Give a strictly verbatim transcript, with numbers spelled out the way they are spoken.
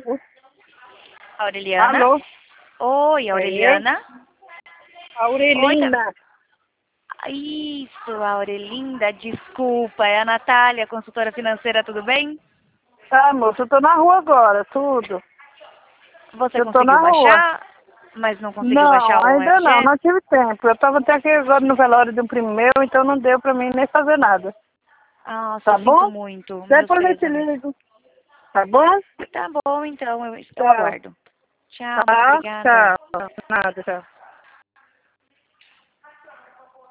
Aureliana? Alô? Oi, Aureliana? Aurelina. Oi, isso, Aurelinda, desculpa, é a Natália, consultora financeira, tudo bem? Ah, moça, eu tô na rua agora, tudo. Você Eu tô conseguiu na rua. baixar, mas não conseguiu Não, baixar o ainda não, F G S? não tive tempo. Eu tava até aqui agora no velório de um primo meu, então não deu pra mim nem fazer nada. Nossa, Tá eu sinto bom? muito, meus Depois eu te pêsames. ligo. Tá bom? Tá bom, então, eu, eu Tchau. aguardo. Tchau, muito Tá, obrigada. tchau. Nada, tchau.